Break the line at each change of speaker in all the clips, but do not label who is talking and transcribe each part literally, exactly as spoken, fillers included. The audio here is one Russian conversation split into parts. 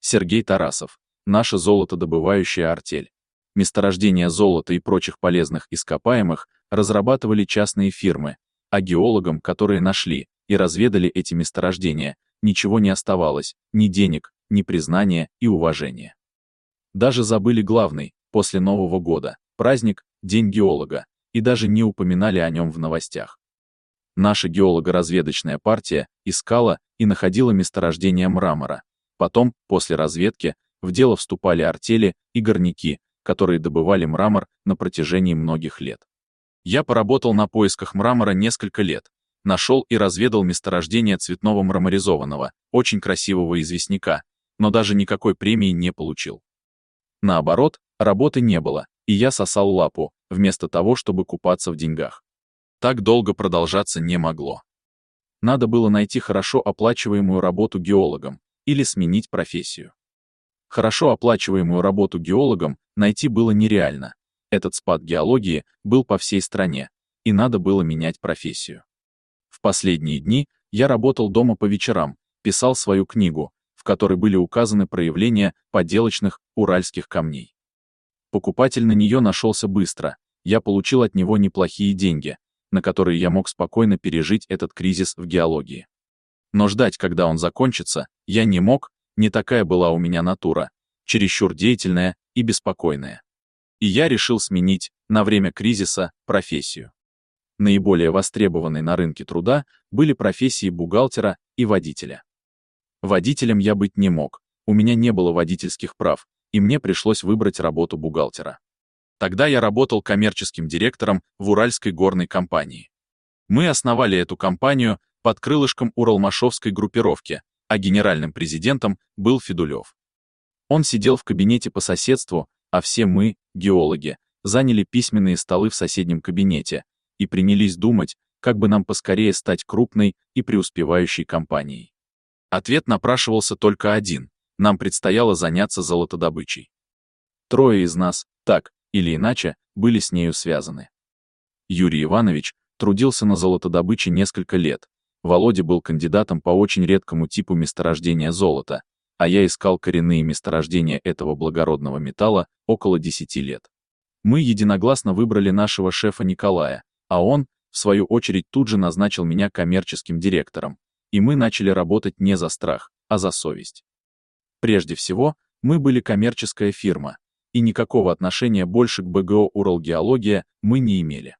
Сергей Тарасов. Наша золотодобывающая артель. Месторождение золота и прочих полезных ископаемых разрабатывали частные фирмы, а геологам, которые нашли и разведали эти месторождения, ничего не оставалось, ни денег, ни признания и уважения. Даже забыли главный, после Нового года, праздник, День геолога, и даже не упоминали о нем в новостях. Наша геолого-разведочная партия искала и находила месторождение мрамора. Потом, после разведки, в дело вступали артели и горняки, которые добывали мрамор на протяжении многих лет. Я поработал на поисках мрамора несколько лет, нашел и разведал месторождение цветного мраморизованного, очень красивого известняка, но даже никакой премии не получил. Наоборот, работы не было, и я сосал лапу, вместо того, чтобы купаться в деньгах. Так долго продолжаться не могло. Надо было найти хорошо оплачиваемую работу геологом или сменить профессию. Хорошо оплачиваемую работу геологом найти было нереально. Этот спад геологии был по всей стране, и надо было менять профессию. В последние дни я работал дома по вечерам, писал свою книгу, в которой были указаны проявления поделочных уральских камней. Покупатель на нее нашелся быстро, я получил от него неплохие деньги, на которые я мог спокойно пережить этот кризис в геологии. Но ждать, когда он закончится, я не мог, не такая была у меня натура, чересчур деятельная и беспокойная. И я решил сменить, на время кризиса, профессию. Наиболее востребованной на рынке труда были профессии бухгалтера и водителя. Водителем я быть не мог, у меня не было водительских прав, и мне пришлось выбрать работу бухгалтера. Тогда я работал коммерческим директором в Уральской горной компании. Мы основали эту компанию под крылышком Уралмашевской группировки, а генеральным президентом был Федулев. Он сидел в кабинете по соседству, а все мы, геологи, заняли письменные столы в соседнем кабинете и принялись думать, как бы нам поскорее стать крупной и преуспевающей компанией. Ответ напрашивался только один: нам предстояло заняться золотодобычей. Трое из нас, так или иначе, были с нею связаны. Юрий Иванович трудился на золотодобыче несколько лет, Володя был кандидатом по очень редкому типу месторождения золота, а я искал коренные месторождения этого благородного металла около десяти лет. Мы единогласно выбрали нашего шефа Николая, а он, в свою очередь, тут же назначил меня коммерческим директором, и мы начали работать не за страх, а за совесть. Прежде всего, мы были коммерческая фирма, и никакого отношения больше к БГО «Уралгеология» мы не имели.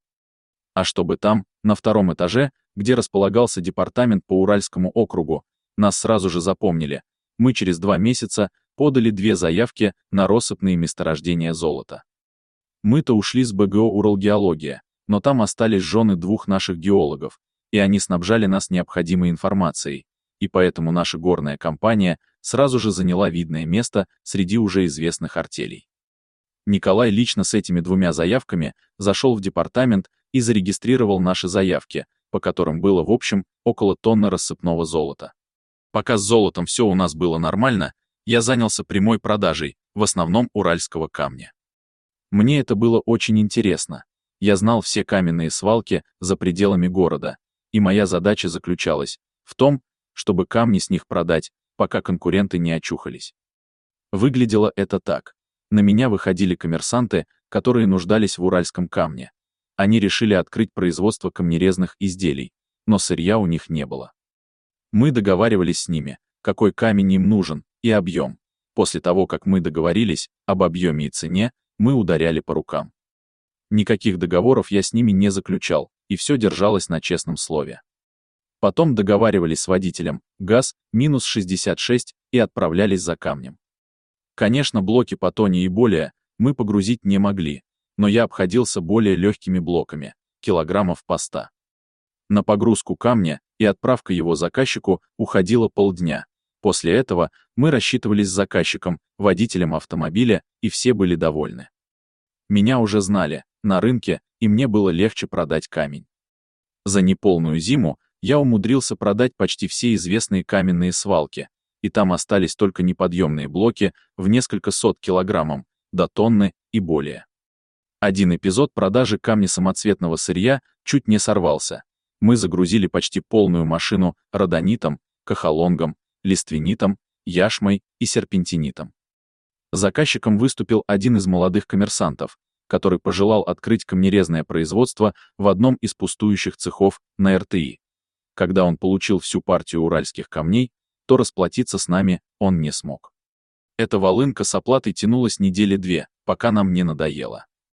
А чтобы там, на втором этаже, где располагался департамент по Уральскому округу, нас сразу же запомнили, мы через два месяца подали две заявки на россыпные месторождения золота. Мы-то ушли с БГО «Уралгеология», но там остались жены двух наших геологов, и они снабжали нас необходимой информацией, и поэтому наша горная компания сразу же заняла видное место среди уже известных артелей. Николай лично с этими двумя заявками зашел в департамент и зарегистрировал наши заявки, по которым было в общем около тонны рассыпного золота. Пока с золотом все у нас было нормально, я занялся прямой продажей, в основном уральского камня. Мне это было очень интересно. Я знал все каменные свалки за пределами города, и моя задача заключалась в том, чтобы камни с них продать, пока конкуренты не очухались. Выглядело это так. На меня выходили коммерсанты, которые нуждались в уральском камне. Они решили открыть производство камнерезных изделий, но сырья у них не было. Мы договаривались с ними, какой камень им нужен, и объем. После того, как мы договорились об объеме и цене, мы ударяли по рукам. Никаких договоров я с ними не заключал, и все держалось на честном слове. Потом договаривались с водителем, газ, минус шестьдесят шесть, и отправлялись за камнем. Конечно, блоки по тонне и более мы погрузить не могли, но я обходился более легкими блоками, килограммов по ста. На погрузку камня и отправка его заказчику уходило полдня. После этого мы рассчитывались с заказчиком, водителем автомобиля, и все были довольны. Меня уже знали на рынке, и мне было легче продать камень. За неполную зиму я умудрился продать почти все известные каменные свалки, и там остались только неподъемные блоки в несколько сот килограммов, до тонны и более. Один эпизод продажи камня самоцветного сырья чуть не сорвался. Мы загрузили почти полную машину родонитом, кахалонгом, лиственнитом яшмой и серпентинитом. Заказчиком выступил один из молодых коммерсантов, который пожелал открыть камнерезное производство в одном из пустующих цехов на эр тэ и. Когда он получил всю партию уральских камней, то расплатиться с нами он не смог. Эта волынка с оплатой тянулась недели две, пока нам не надоело.